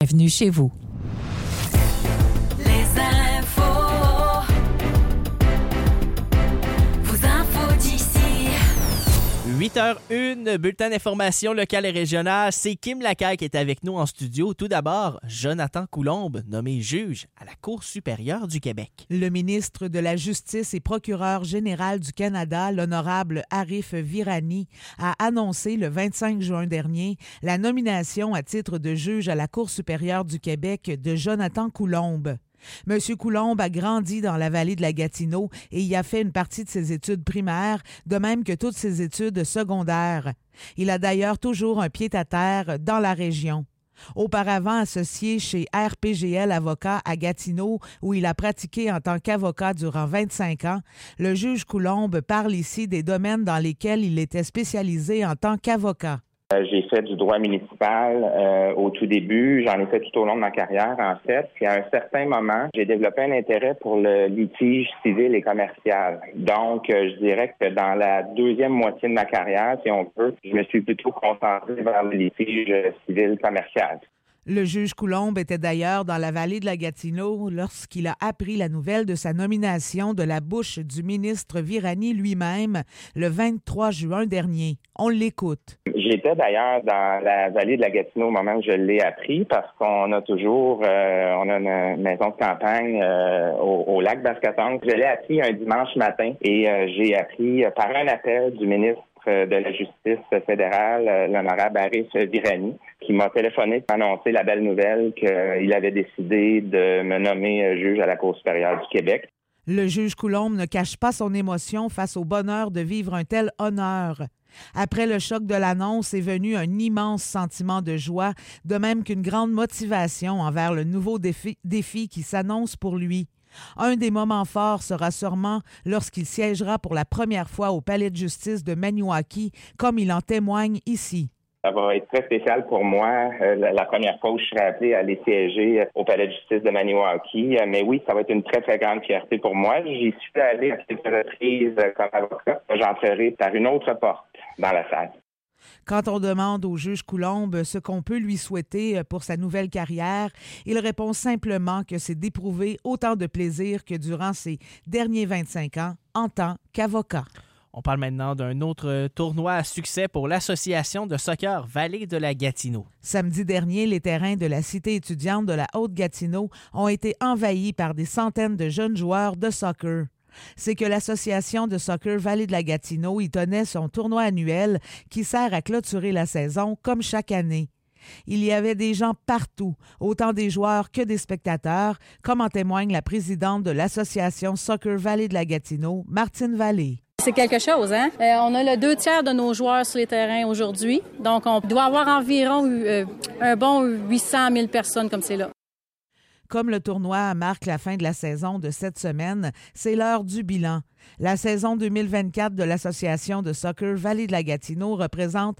Bienvenue chez vous. Les infos. Vos infos d'ici. 8h01, bulletin d'information locale et régionale. C'est Kim Lacaille qui est avec nous en studio. Tout d'abord, Jonathan Coulombe, nommé juge à la Cour supérieure du Québec. Le ministre de la Justice et procureur général du Canada, l'honorable Arif Virani, a annoncé le 25 juin dernier la nomination à titre de juge à la Cour supérieure du Québec de Jonathan Coulombe. M. Coulombe a grandi dans la vallée de la Gatineau et y a fait une partie de ses études primaires, de même que toutes ses études secondaires. Il a d'ailleurs toujours un pied-à-terre dans la région. Auparavant associé chez RPGL Avocats à Gatineau, où il a pratiqué en tant qu'avocat durant 25 ans, le juge Coulombe parle ici des domaines dans lesquels il était spécialisé en tant qu'avocat. J'ai fait du droit municipal au tout début. J'en ai fait tout au long de ma carrière, en fait. Puis à un certain moment, j'ai développé un intérêt pour le litige civil et commercial. Donc, je dirais que dans la deuxième moitié de ma carrière, si on peut, je me suis plutôt concentré vers le litige civil commercial. Le juge Coulombe était d'ailleurs dans la vallée de la Gatineau lorsqu'il a appris la nouvelle de sa nomination de la bouche du ministre Virani lui-même le 23 juin dernier. On l'écoute. J'étais d'ailleurs dans la vallée de la Gatineau au moment où je l'ai appris parce qu'on a toujours on a une maison de campagne au lac Bascaton. Je l'ai appris un dimanche matin et j'ai appris par un appel du ministre de la Justice fédérale, l'honorable Arif Virani, qui m'a téléphoné pour annoncer la belle nouvelle qu'il avait décidé de me nommer juge à la Cour supérieure du Québec. Le juge Coulombe ne cache pas son émotion face au bonheur de vivre un tel honneur. Après le choc de l'annonce est venu un immense sentiment de joie, de même qu'une grande motivation envers le nouveau défi qui s'annonce pour lui. Un des moments forts sera sûrement lorsqu'il siégera pour la première fois au Palais de justice de Maniwaki, comme il en témoigne ici. Ça va être très spécial pour moi, la première fois où je serai appelé à aller siéger au Palais de justice de Maniwaki. Mais oui, ça va être une très, très grande fierté pour moi. J'y suis allé à quelques reprises comme avocat. J'entrerai par une autre porte dans la salle. Quand on demande au juge Coulombe ce qu'on peut lui souhaiter pour sa nouvelle carrière, il répond simplement que c'est d'éprouver autant de plaisir que durant ses derniers 25 ans en tant qu'avocat. On parle maintenant d'un autre tournoi à succès pour l'Association de soccer Vallée de la Gatineau. Samedi dernier, les terrains de la cité étudiante de la Haute-Gatineau ont été envahis par des centaines de jeunes joueurs de soccer. C'est que l'Association de soccer Vallée de la Gatineau y tenait son tournoi annuel qui sert à clôturer la saison comme chaque année. Il y avait des gens partout, autant des joueurs que des spectateurs, comme en témoigne la présidente de l'Association Soccer Vallée de la Gatineau, Martine Vallée. C'est quelque chose, hein? On a le 2/3 de nos joueurs sur les terrains aujourd'hui. Donc, on doit avoir environ un bon 800 000 personnes comme c'est là. Comme le tournoi marque la fin de la saison de cette semaine, c'est l'heure du bilan. La saison 2024 de l'Association de soccer Vallée de la Gatineau représente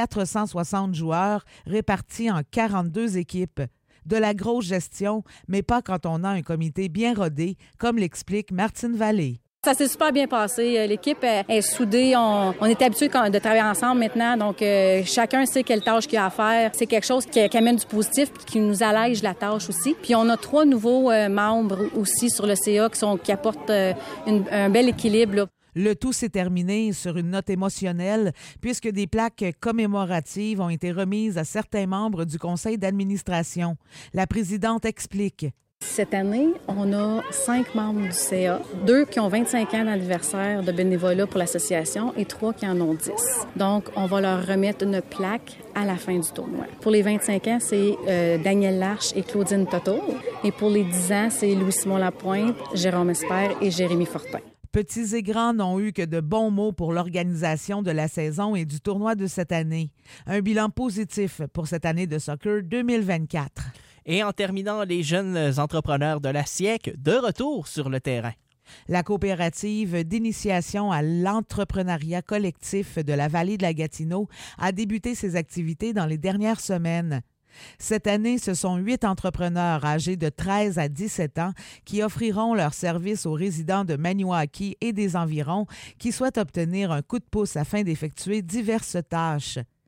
460 joueurs répartis en 42 équipes. De la grosse gestion, mais pas quand on a un comité bien rodé, comme l'explique Martine Vallée. Ça s'est super bien passé. L'équipe est soudée. On est habitué de travailler ensemble maintenant. Donc, chacun sait quelle tâche qu'il a à faire. C'est quelque chose qui amène du positif et qui nous allège la tâche aussi. Puis, on a 3 nouveaux membres aussi sur le CA qui apportent un bel équilibre, là. Le tout s'est terminé sur une note émotionnelle puisque des plaques commémoratives ont été remises à certains membres du conseil d'administration. La présidente explique. Cette année, on a 5 membres du CA, 2 qui ont 25 ans d'anniversaire de bénévolat pour l'association et 3 qui en ont 10. Donc, on va leur remettre une plaque à la fin du tournoi. Pour les 25 ans, c'est Daniel Larche et Claudine Toto. Et pour les 10 ans, c'est Louis-Simon Lapointe, Jérôme Espère et Jérémy Fortin. Petits et grands n'ont eu que de bons mots pour l'organisation de la saison et du tournoi de cette année. Un bilan positif pour cette année de soccer 2024. Et en terminant, les jeunes entrepreneurs de la SIEC de retour sur le terrain. La coopérative d'initiation à l'entrepreneuriat collectif de la Vallée de la Gatineau a débuté ses activités dans les dernières semaines. Cette année, ce sont 8 entrepreneurs âgés de 13 à 17 ans qui offriront leurs services aux résidents de Maniwaki et des environs qui souhaitent obtenir un coup de pouce afin d'effectuer diverses tâches.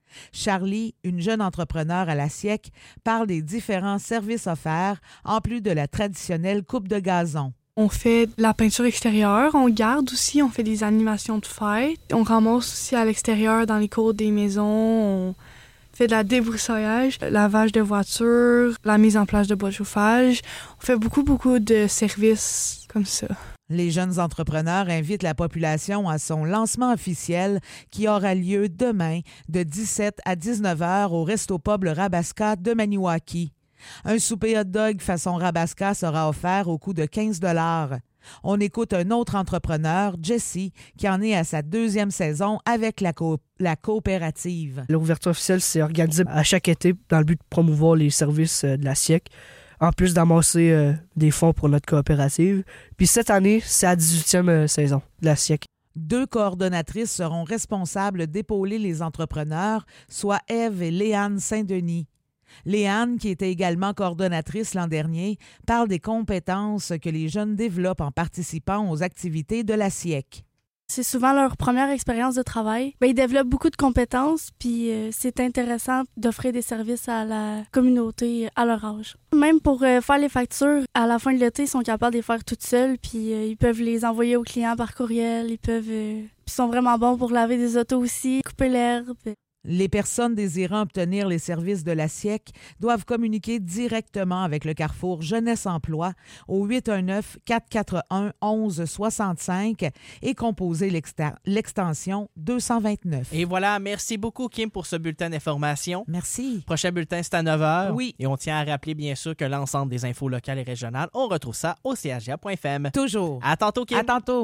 Charlie, une jeune entrepreneure à la SIEC, parle des différents services offerts, en plus de la traditionnelle coupe de gazon. On fait de la peinture extérieure, on garde aussi, on fait des animations de fête. On ramasse aussi à l'extérieur dans les cours des maisons, on fait de la débroussaillage, lavage de voitures, la mise en place de bois de chauffage. On fait beaucoup de services comme ça. Les jeunes entrepreneurs invitent la population à son lancement officiel qui aura lieu demain de 17 à 19 heures au Resto Pub Le Rabasca de Maniwaki. Un souper hot dog façon Rabasca sera offert au coût de 15 $. On écoute un autre entrepreneur, Jessie, qui en est à sa 2e saison avec la coopérative. L'ouverture officielle, c'est organisé à chaque été dans le but de promouvoir les services de la SIEC, en plus d'amasser des fonds pour notre coopérative. Puis cette année, c'est la 18e saison de la SIEC. 2 coordonnatrices seront responsables d'épauler les entrepreneurs, soit Ève et Léane Saint-Denis. Léane, qui était également coordonnatrice l'an dernier, parle des compétences que les jeunes développent en participant aux activités de la SIEC. C'est souvent leur première expérience de travail. Ils développent beaucoup de compétences, puis c'est intéressant d'offrir des services à la communauté à leur âge. Même pour faire les factures, à la fin de l'été, ils sont capables de les faire toutes seules, puis ils peuvent les envoyer aux clients par courriel. Ils sont vraiment bons pour laver des autos aussi, couper l'herbe. Les personnes désirant obtenir les services de la SIEC doivent communiquer directement avec le Carrefour Jeunesse Emploi au 819-441-1165 et composer l'extension 229. Et voilà, merci beaucoup Kim pour ce bulletin d'information. Merci. Prochain bulletin, c'est à 9h. Oui. Et on tient à rappeler bien sûr que l'ensemble des infos locales et régionales, on retrouve ça au CHGA.fm. Toujours. À tantôt Kim. À tantôt.